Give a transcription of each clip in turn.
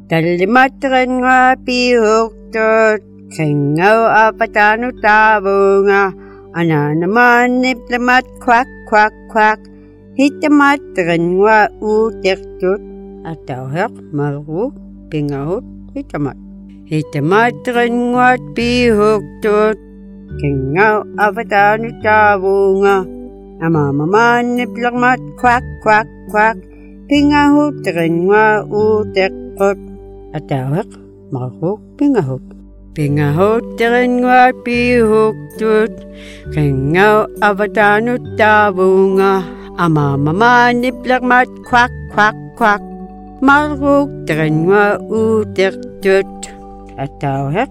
Tallimatrenga pihuktot kengau apatanu tabunga ananaman niplemat kwak kwak kwak hitamatrenga utektut atauhak maru pingahut hitamatrenga pihuktot kengau apatanu tabunga amamaman niplemat kwak kwak kwak pingahutrenga utektut atauhak maru pingahut terenga pihuktut kengau avatanu tabunga amamama niplakmat kwak kwak kwak maruk terenga utektut atauhak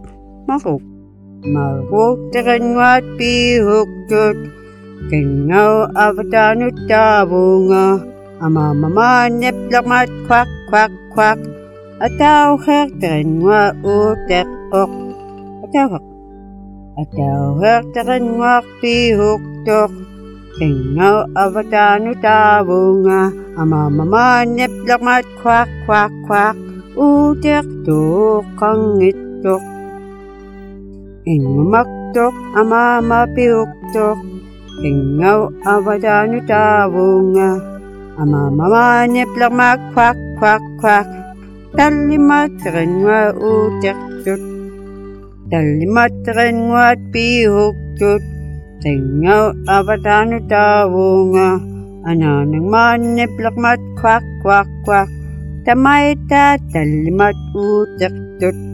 maruk terenga pihuktut kengau avatanu tabunga amamama niplakmat kwak kwak kwak atauhak terenga utektut atauhak terenga pihuktok kengau avatanu tabunga amamama niplakmat kwak kwak kwak utektok kangittok ingumaktok amama pihuktok kengau avatanu tabunga amamama niplakmat kwak kwak kwak tallimatrenga utektut tallimatrenga pihuktut kengau avatanu tabunga ananang maniplakmat kwak kwak kwak tamaita tallimat utektut